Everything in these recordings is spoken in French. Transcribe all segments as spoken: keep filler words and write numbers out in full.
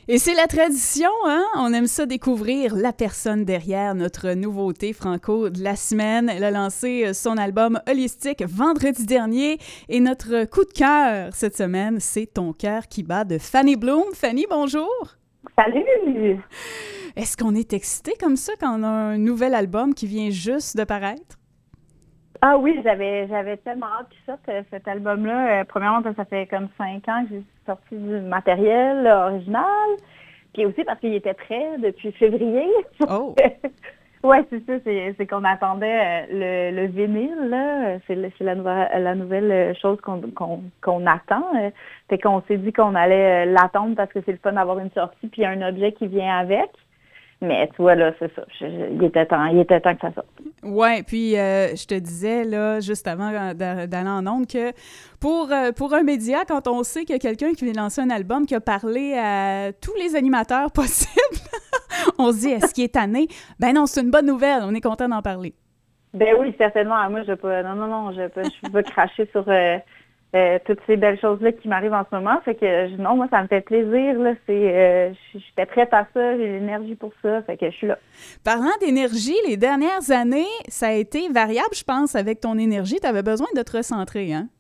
Et c'est la tradition, hein? On aime ça découvrir la personne derrière notre nouveauté franco de la semaine. Elle a lancé son album Holistique vendredi dernier et notre coup de cœur cette semaine, c'est Ton cœur qui bat de Fanny Bloom. Fanny, bonjour! Salut! Est-ce qu'on est excité comme ça quand on a un nouvel album qui vient juste de paraître? Ah oui, j'avais j'avais tellement hâte qu'il sorte euh, cet album-là. Euh, premièrement, parce que ça fait comme cinq ans que j'ai sorti du matériel là, original. Puis aussi parce qu'il était prêt depuis février. Oh! Ouais, c'est ça, c'est, c'est qu'on attendait euh, le, le vinyle, là. C'est, le- c'est la, nouvelle, la nouvelle chose qu'on, qu'on, qu'on attend. Euh. Fait qu'on s'est dit qu'on allait euh, l'attendre parce que c'est le fun d'avoir une sortie puis un objet qui vient avec. Mais tu vois, là, c'est ça. Je- je- il était temps, il était temps que ça sorte. Ouais, puis euh, je te disais, là, juste avant d'a- d'aller en ondes, que pour, euh, pour un média, quand on sait qu'il y a quelqu'un qui vient lancer un album qui a parlé à tous les animateurs possibles, on se dit, est-ce qu'il est tanné? Ben non, c'est une bonne nouvelle, on est content d'en parler. Ben oui, certainement. Moi, je vais pas. Non, non, non, je vais pas, je vais pas cracher sur euh, euh, toutes ces belles choses-là qui m'arrivent en ce moment. Fait que je- non, moi, ça me fait plaisir. Là. C'est, euh, je- j'étais prête à ça, j'ai l'énergie pour ça. Fait que je suis là. Parlant d'énergie, les dernières années, ça a été variable, je pense, avec ton énergie. Tu avais besoin de te recentrer, hein?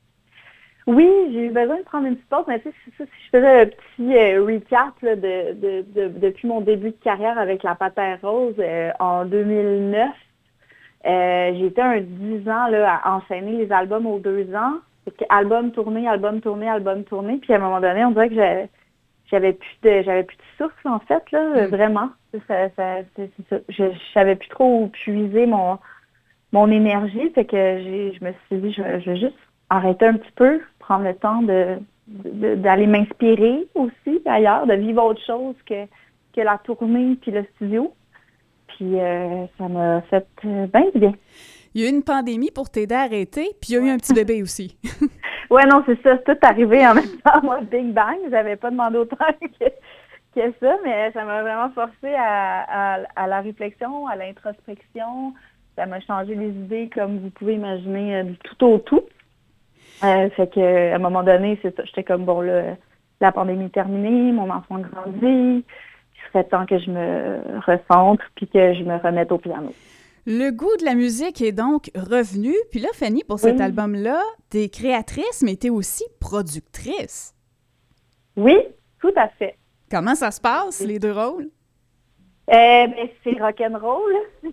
Oui, j'ai eu besoin de prendre une petite pause, mais tu sais, c'est ça, si je faisais un petit euh, recap là, de, de, de, depuis mon début de carrière avec la Panthère Rose euh, en deux mille neuf. Euh, j'ai été un dix ans là, à enchaîner les albums aux deux ans. Fait que album tourné, album tourné, album tourné. Puis à un moment donné, on dirait que j'avais, j'avais plus de j'avais plus de souffle en fait, là, euh, Mm. vraiment. Ça, ça, c'est, c'est ça. Je, je savais plus trop où puiser mon, mon énergie. Fait que j'ai, je me suis dit, je, vais- je vais juste arrêter un petit peu, prendre le temps de, de- d'aller m'inspirer aussi ailleurs, de vivre autre chose que, que la tournée puis le studio. Puis euh, ça m'a fait euh, bien du bien. Il y a eu une pandémie pour t'aider à arrêter, puis il y a eu un petit bébé aussi. Ouais, non, c'est ça. C'est tout arrivé en même temps. Moi, Big Bang, j'avais pas demandé autant que, que ça, mais ça m'a vraiment forcé à, à, à la réflexion, à l'introspection. Ça m'a changé les idées, comme vous pouvez imaginer, euh, du tout au tout. Euh, fait que à un moment donné, c'est ça. J'étais comme, bon, là, la pandémie est terminée, mon enfant grandit. Il serait temps que je me recentre puis que je me remette au piano. Le goût de la musique est donc revenu. Puis là, Fanny, pour cet Oui, album-là, t'es créatrice, mais t'es aussi productrice. oui, tout à fait. Comment ça se passe, Euh, les deux rôles? ben, c'est rock'n'roll.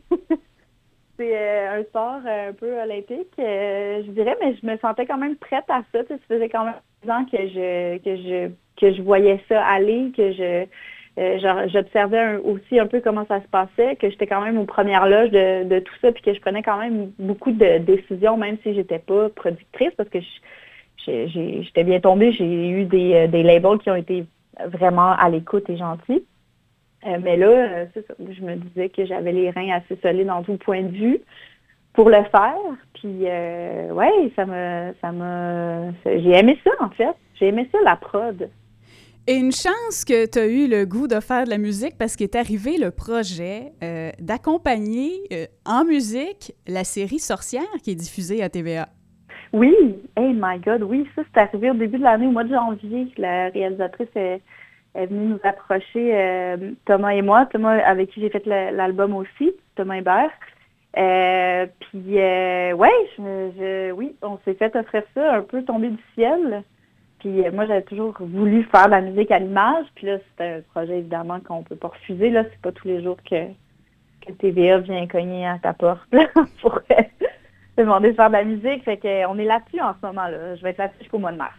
C'est euh, un sport euh, un peu olympique, euh, je dirais, mais je me sentais quand même prête à ça. Tu sais, ça faisait quand même dix ans que je que je que je voyais ça aller, que je euh, genre, j'observais un- aussi un peu comment ça se passait, que j'étais quand même aux premières loges de, de tout ça, puis que je prenais quand même beaucoup de décisions, même si j'étais pas productrice, parce que je- j'ai- j'ai- j'étais bien tombée. J'ai eu des, euh, des labels qui ont été vraiment à l'écoute et gentils. Euh, mais là, euh, c'est ça. Je me disais que j'avais les reins assez solides en tout point de vue pour le faire. Puis, euh, ouais, ça me, ça me, j'ai aimé ça en fait. J'ai aimé ça la prod. Et une chance que tu as eu le goût de faire de la musique parce qu'est arrivé le projet euh, d'accompagner euh, en musique la série Sorcière qui est diffusée à T V A. Oui, hey my God, oui, ça c'est arrivé au début de l'année, au mois de janvier. La réalisatrice est, est venue nous approcher, euh, Thomas et moi. Thomas avec qui j'ai fait le- l'album aussi, Thomas Hébert. Euh, puis, euh, ouais, je, je, oui, on s'est fait offrir ça un peu tombé du ciel. Puis euh, moi, j'avais toujours voulu faire de la musique à l'image. Puis là, c'est un projet évidemment qu'on peut pas refuser. Là, c'est pas tous les jours que, que T V A vient cogner à ta porte là, pour euh, demander de faire de la musique. Fait que euh, on est là-dessus en ce moment. Là. Je vais être là-dessus jusqu'au mois de mars.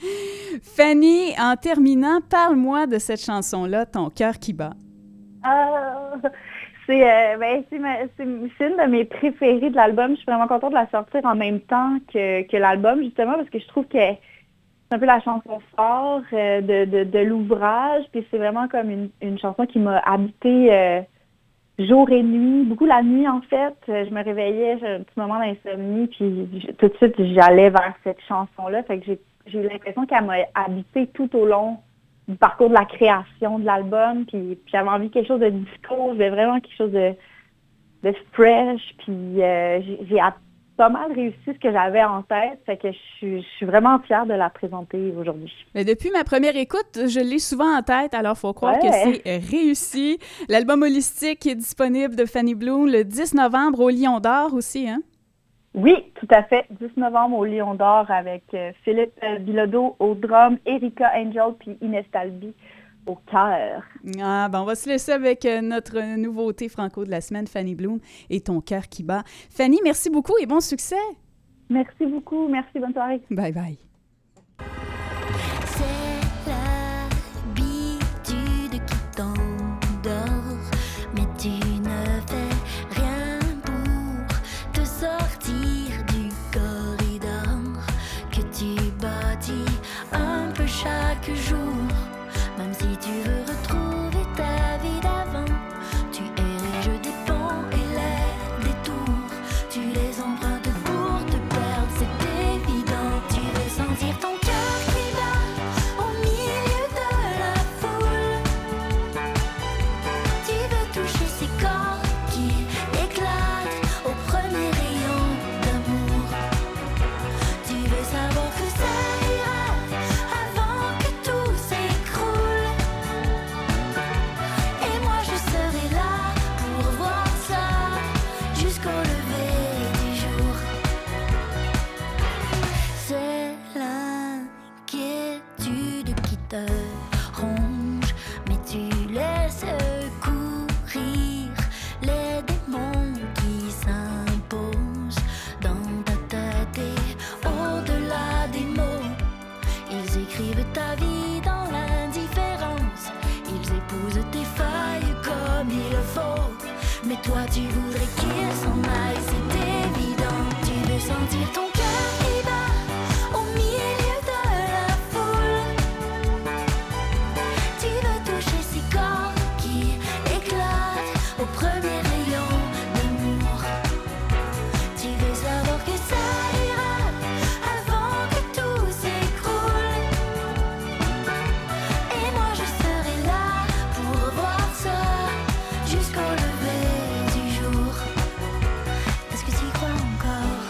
Fanny, en terminant, parle-moi de cette chanson-là, Ton cœur qui bat. Ah, c'est euh, ben, c'est, ma- c'est c'est une de mes préférées de l'album. Je suis vraiment contente de la sortir en même temps que, que l'album, justement, parce que je trouve que c'est un peu la chanson phare euh, de, de, de l'ouvrage. Puis c'est vraiment comme une, une chanson qui m'a habité euh, jour et nuit, beaucoup la nuit en fait. Euh, Je me réveillais, j'ai un petit moment d'insomnie, puis j- tout de suite j'allais vers cette chanson-là. Fait que j'ai j'ai eu l'impression qu'elle m'a habité tout au long du parcours de la création de l'album. Puis, puis j'avais envie de quelque chose de disco, j'avais vraiment quelque chose de, de fresh. Puis euh, j'ai j'ai pas mal réussi ce que j'avais en tête. Fait que je suis, je suis vraiment fière de la présenter aujourd'hui. Mais depuis ma première écoute, je l'ai souvent en tête, alors il faut croire ouais. que c'est réussi. L'album holistique est disponible de Fanny Bloom le dix novembre au Lion d'Or aussi, hein? Oui, tout à fait. dix novembre au Lion d'Or avec euh, Philippe Bilodeau au drum, Erika Angel puis Inès Talby au cœur. Ah, ben on va se laisser avec euh, notre nouveauté franco de la semaine, Fanny Bloom et Ton cœur qui bat. Fanny, merci beaucoup et bon succès! Merci beaucoup. Merci, bonne soirée. Bye bye. C'est l'habitude qui t'endort, mais tu ne fais rien pour te sortir du corridor que tu bâtis un peu chaque jour. Même si tu veux retrouver ta vie d'avant, tu ériges des ponts et les détours, tu les empruntes pour te perdre, c'est évident. Tu veux sentir ton cœur qui bat au milieu de la foule, tu veux toucher ces corps qui éclatent au premier rayon d'amour, tu veux savoir que ça ira avant que tout s'écroule. Et moi je serai là pour voir ça jusqu'au lever du jour. C'est l'inquiétude qui te ronge, mais tu laisses courir les démons qui s'imposent dans ta tête et au-delà des mots. Ils écrivent ta vie dans l'indifférence, ils épousent tes failles comme il faut. Mais toi tu voudrais qu'ils s'en aillent, c'est évident. Tu veux sentir ton cœur qui bat au milieu de la foule, tu veux toucher ces corps qui éclatent au premier rayon d'amour, tu veux savoir que ça ira avant que tout s'écroule. Et moi je serai là pour voir ça jusqu'au lever du jour. Est-ce que tu y crois encore?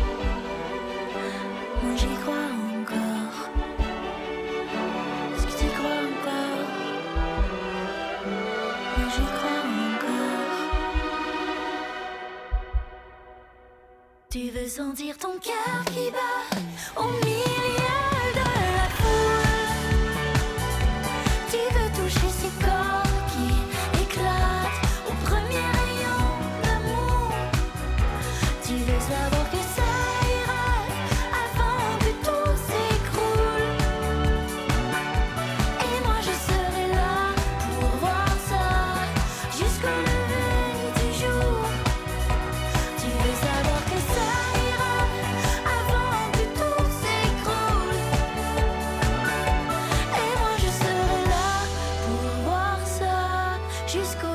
Moi j'y crois encore. Est-ce que tu y crois encore? Moi j'y crois encore. Tu veux sentir ton cœur qui bat au milieu de la foule, tu veux toucher ces corps qui éclatent au premier rayon d'amour, tu veux savoir que ça ira avant que tout s'écroule. Et moi je serai là pour voir ça jusqu'au lever du jour. Tu veux savoir que ça ira avant que tout s'écroule. Et moi je serai là pour voir ça jusqu'au